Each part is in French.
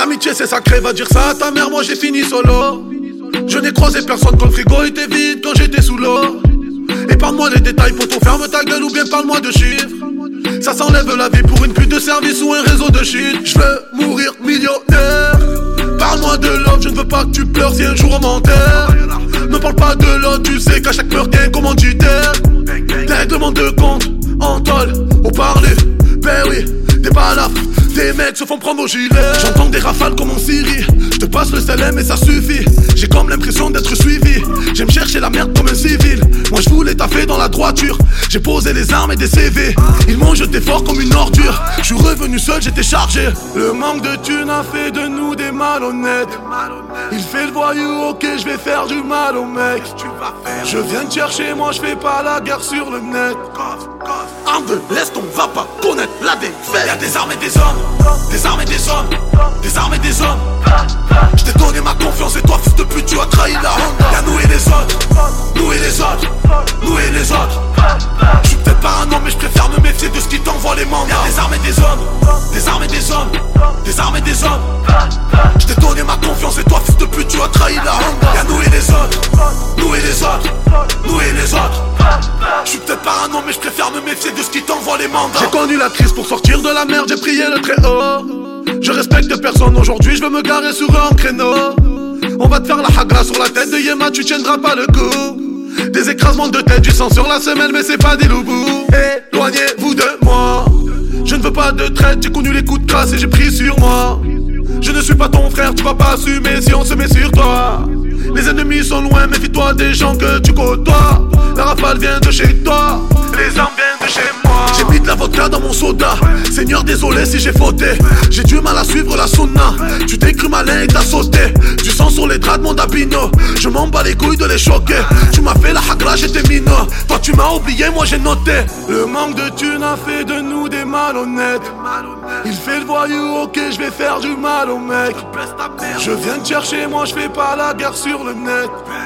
L'amitié c'est sacré, va dire ça à ta mère, moi j'ai fini solo. Je n'ai croisé personne quand le frigo était vide, quand j'étais sous l'eau. Et parle-moi des détails, poto, ferme ta gueule ou bien parle-moi de chiffres. Ça s'enlève la vie pour une pute de service ou un réseau de shit. Je veux mourir millionnaire. Parle-moi de l'autre, je ne veux pas que tu pleures si un jour on m'enterre. Ne parle pas de l'autre, tu sais qu'à chaque meurtre y'a un commanditaire. Des règlements de compte, en tôle, au parler. Ben oui, des balafres, des mecs se font prendre au gilet. J'entends des rafales comme en Syrie. Je te passe le CLM et ça suffit. J'ai comme l'impression d'être suivi. J'aime chercher la merde comme un civil. Moi je voulais taffer dans la droiture. J'ai posé les armes et des CV. Ils m'ont jeté fort comme une ordure. Je suis revenu seul, j'étais chargé. Le manque de thunes a fait de nous des malhonnêtes. Il fait le voyou, ok je vais faire du mal au mec. Je viens te chercher, moi je fais pas la guerre sur le net. Arme de l'Est, on va pas connaître la défaite. Y'a des armes et des hommes, des armes et des hommes, des armes et des hommes. Je t'ai donné ma confiance et toi fils de pute tu as trahi la honte. Y'a nous et les autres, nous et les autres, nous et les autres. Je suis peut-être pas un homme mais je préfère me méfier de ce qui t'envoie les mandats. Y'a des armes et des hommes, des armes et des hommes, des armes et des hommes. Je t'ai donné ma confiance et toi fils de pute tu as trahi la honte. Y'a nous et les autres, nous et les autres, nous et les autres. Je suis peut-être pas un homme mais je préfère me méfier de ce qui t'envoie les mandats. J'ai connu la crise pour sortir de la merde, j'ai prié le très haut. Je respecte personne aujourd'hui, je veux me garer sur un créneau. On va te faire la hagra sur la tête de Yema, tu tiendras pas le coup. Des écrasements de tête, du sang sur la semelle mais c'est pas des loups. Éloignez-vous de moi. Je ne veux pas de traite, j'ai connu les coups de crasse et j'ai pris sur moi. Je ne suis pas ton frère, tu vas pas assumer si on se met sur toi. Les ennemis sont loin, méfie-toi des gens que tu côtoies. La rafale vient de chez toi, les armes viennent de chez moi. J'ai mis de la vodka dans mon soda. Seigneur désolé si j'ai fauté. J'ai du mal à suivre la sunna. Tu t'es cru malin et t'as sauté. Du sang sur les draps de mon dabino. Je m'en bats les couilles de les choquer. Tu m'as fait la hagra, j'étais minot. Toi tu m'as oublié, moi j'ai noté. Le manque de thunes a fait de nous des malhonnêtes. Il fait le voyou, ok je vais faire du mal au mec. Je viens te chercher, moi je fais pas la guerre sur le net.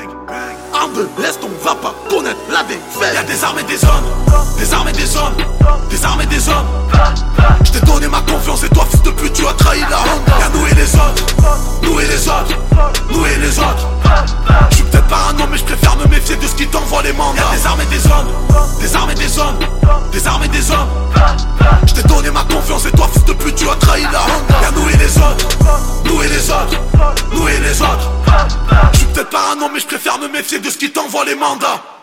Arme de l'Est, on va pas connaître la défaite. Y'a des armes et des hommes, des armes et des hommes, des armes et des hommes. Je t'ai donné ma confiance et toi fils de pute tu as trahi la honte. Y'a nous et les autres, nous et les autres, nous et les autres. Je suis peut-être pas un homme mais je préfère me méfier de ce qui t'envoie les mandats. Y'a des armes et des hommes, des armes et des hommes, des armes et des hommes. Je t'ai donné ma confiance et toi fils de pute tu as trahi la honte. Y'a nous et les autres, nous et les autres, nous et les autres. Je suis peut-être pas un homme mais je préfère me méfier de ce qui t'envoie les mandats.